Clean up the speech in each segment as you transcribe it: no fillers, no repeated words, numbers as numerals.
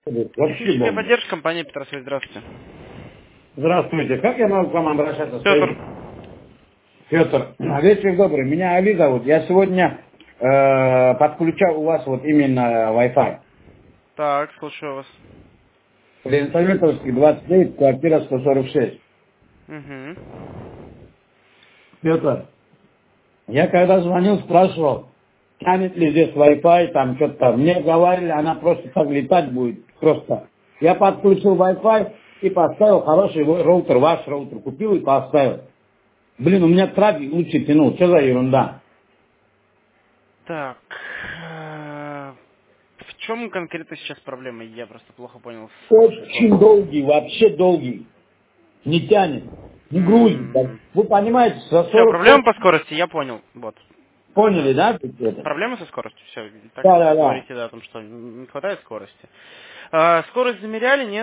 Вообще Техническая бомба. поддержка, компания Петросвязь, здравствуйте. Здравствуйте. Как я могу к вам обращаться? Петр. Петр. Вечер добрый. Меня Али зовут. Я сегодня подключал у вас вот именно Wi-Fi. Так, слушаю вас. Ленсоветовский, 29, квартира 146. Угу. Петр, я когда звонил, спрашивал, тянет ли здесь Wi-Fi, там что-то там. Мне говорили, она просто так летать будет. Просто. Я подключил Wi-Fi и поставил хороший роутер, ваш роутер. Купил и поставил. Блин, у меня трафик лучше тянул. Что за ерунда? Так. В чем конкретно сейчас проблема? Я просто плохо понял с ваших слов. Очень долгий, вообще долгий. Не тянет. Не грузит. Да. Вы понимаете, за Все, 48 проблема по скорости, я понял. Вот. поняли, Все. да? Это? Проблема со скоростью. Все. Так Да, да, да. говорите, да, о том, что не хватает скорости. Скорость замеряли, нет?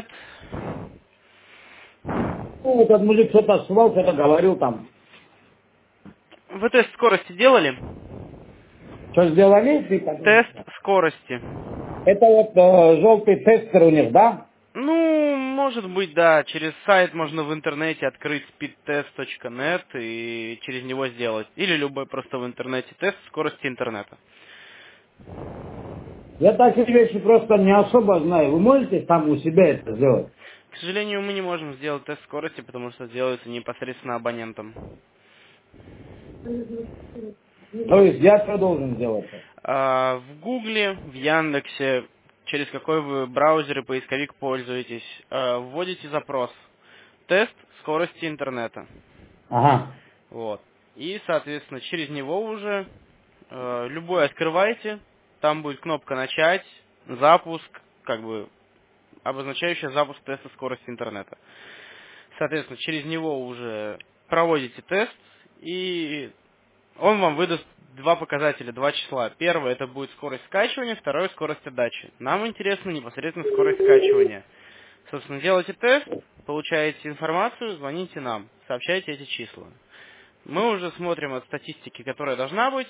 Ну, этот мужик что-то свал, что-то говорил там. Вы тест скорости делали? Что сделали? Ты Тест подумай. скорости. Это вот желтый тестер у них, да? Ну, может быть, да. Через сайт можно в интернете открыть speedtest.net и через него сделать. Или любой просто в интернете тест скорости интернета. Я такие вещи просто не особо знаю. Вы можете там у себя это сделать? К сожалению, мы не можем сделать тест скорости, потому что делается непосредственно абонентом. То есть я что должен сделать? В Гугле, в Яндексе, через какой вы браузер и поисковик пользуетесь, вводите запрос «тест скорости интернета». Ага. Вот. И, соответственно, через него уже любой открываете, там будет кнопка «Начать», «Запуск», как бы обозначающая запуск теста скорости интернета. Соответственно, через него уже проводите тест, и он вам выдаст два показателя, два числа. Первое это будет скорость скачивания, второе скорость отдачи. Нам интересна непосредственно скорость скачивания. Собственно, делаете тест, получаете информацию, звоните нам, сообщайте эти числа. Мы уже смотрим от статистики, которая должна быть,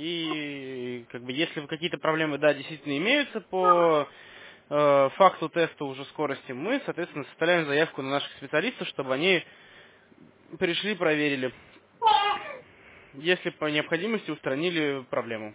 и как бы если какие-то проблемы, да, действительно имеются по факту теста уже скорости, мы, соответственно, составляем заявку на наших специалистов, чтобы они пришли, проверили. Если по необходимости устранили проблему.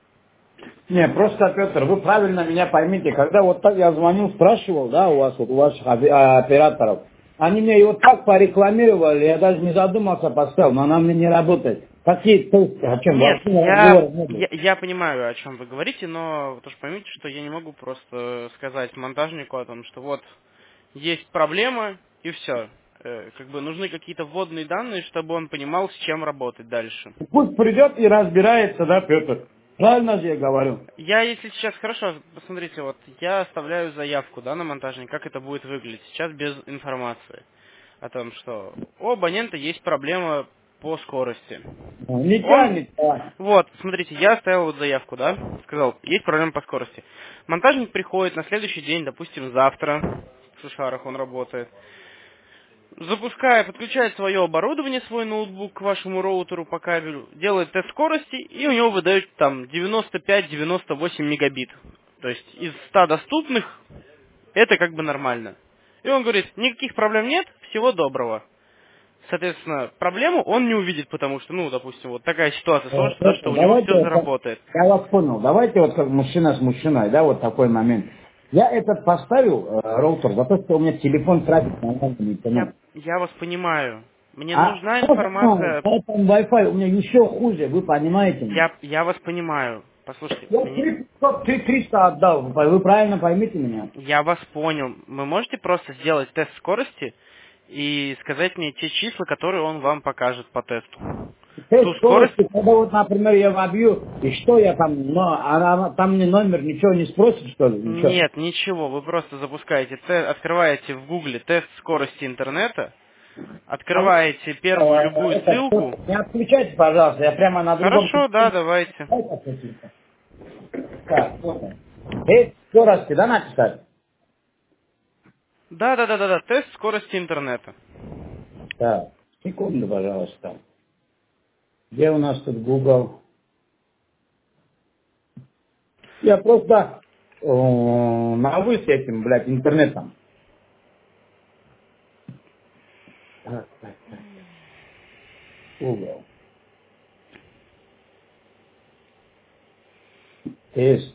Не, просто, Петр, вы правильно меня поймите, когда вот так я звонил, спрашивал, да, у вас, вот, у ваших операторов, они мне его так порекламировали, я даже не задумался, поставил, но она мне не работает. Какие тесты, о чем Нет, вообще разговора не было. я понимаю, о чем вы говорите, но тоже поймите, что я не могу просто сказать монтажнику о том, что вот есть проблема и все. Как бы нужны какие-то вводные данные, чтобы он понимал, с чем работать дальше. Пусть придет и разбирается, да, Петр? Правильно же я говорю? Я, если сейчас, хорошо, посмотрите, вот я оставляю заявку, да, на монтажник, как это будет выглядеть. Сейчас без информации о том, что у абонента есть проблема по скорости. Ну, не Он, тянет, да. вот, смотрите, я оставил вот заявку, да, сказал, есть проблема по скорости. Монтажник приходит на следующий день, допустим, завтра, в Шушарах он работает, запуская, подключает свое оборудование, свой ноутбук к вашему роутеру по кабелю, делает тест скорости, и у него выдают там 95-98 мегабит. То есть из 100 доступных это как бы нормально. И он говорит, никаких проблем нет, всего доброго. Соответственно, проблему он не увидит, потому что, ну, допустим, вот такая ситуация сложится, да, что Петр, у него давайте, все вот как- заработает. я вас понял, давайте вот как мужчина с мужчиной, да, вот такой момент. Я этот поставил, роутер, за то, что у меня телефон трафик нормально не тянет. Я вас понимаю. Мне А нужна что же знаю, информация. поэтому Wi-Fi у меня еще хуже, вы понимаете меня. Я вас понимаю. Послушайте, Я 300 отдал, вы правильно поймите меня. я вас понял. Вы можете просто сделать тест скорости и сказать мне те числа, которые он вам покажет по тесту. Ту Тест скорость? скорости, когда вот, например, я вобью, и что я там, но она там мне номер ничего не спросит, что ли, ничего. Нет, ничего. Вы просто запускаете, открываете в Гугле тест скорости интернета, открываете первую любую ссылку. Не отключайте, пожалуйста, я прямо на другом Хорошо, да, телефоне. давайте. Так, вот он. Тест скорости, да, написать? Да, тест скорости интернета. Так, секунду, пожалуйста. Где у нас тут Google? Я просто на вы с этим, блядь, интернетом. Так. Угол. Тест.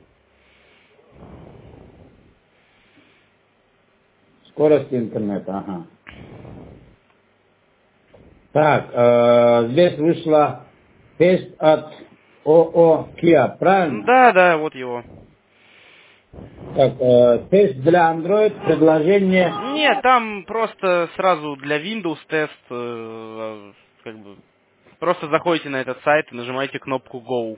Скорость интернета, ага. Так, здесь вышла тест от ООО Kia, правильно? Да, вот его. Так, тест для Android, предложение. Нет, там просто сразу для Windows тест, как бы, просто заходите на этот сайт и нажимаете кнопку Go.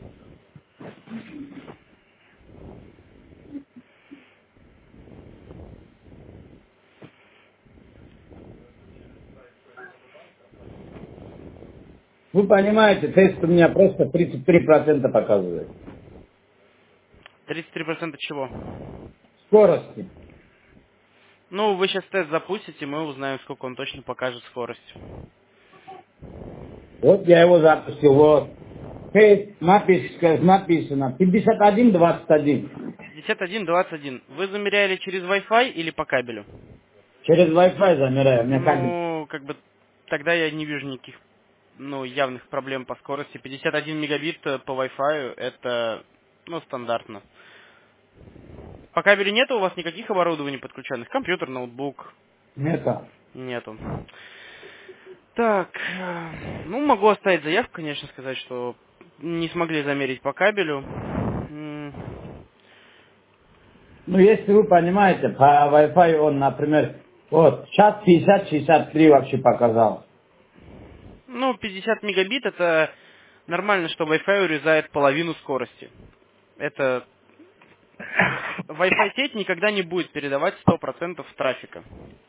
Вы понимаете, тест у меня просто 33% показывает. 33% чего? Скорости. Ну, вы сейчас тест запустите, мы узнаем, сколько он точно покажет скорость. Вот я его запустил, вот. Тест, написано 51-21. 51-21. Вы замеряли через Wi-Fi или по кабелю? Через Wi-Fi замеряю. Мне как бы Ну, как бы, тогда я не вижу никаких, явных проблем по скорости. 51 мегабит по Wi-Fi это, стандартно. По кабелю нету у вас никаких оборудований подключенных? Компьютер, ноутбук? это. Нету. Так, могу оставить заявку, конечно, сказать, что не смогли замерить по кабелю. Ну, если вы понимаете, по Wi-Fi он, например, вот, сейчас 50-63 вообще показал. 50 мегабит это нормально, что Wi-Fi урезает половину скорости. Это Wi-Fi сеть никогда не будет передавать 100% трафика.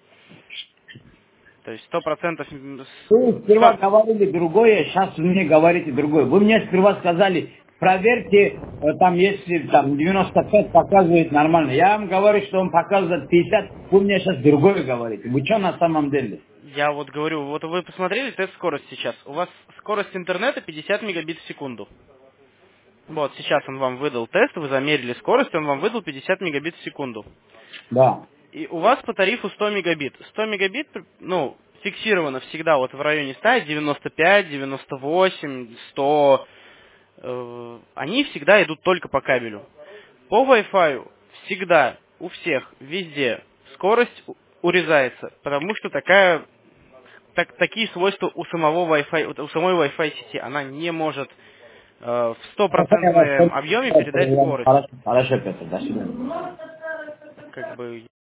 То есть 100% Вы сперва говорили другое, сейчас вы мне говорите другое. Вы мне сперва сказали, проверьте, там, если там 95 показывает нормально. Я вам говорю, что он показывает 50, вы мне сейчас другое говорите. Вы что на самом деле? Я вот говорю, вот вы посмотрели тест скорость сейчас. У вас скорость интернета 50 мегабит в секунду. Вот, сейчас он вам выдал тест, вы замерили скорость, он вам выдал 50 мегабит в секунду. Да. И у вас по тарифу 100 мегабит. 100 мегабит, фиксировано всегда вот в районе 100, 95, 98, 100. Они всегда идут только по кабелю. По Wi-Fi всегда, у всех, везде скорость урезается, потому что такие свойства у самого Wi-Fi, у самой Wi-Fi сети. Она не может в стопроцентном объеме передать скорость. Хорошо, Петр, до свидания. Как бы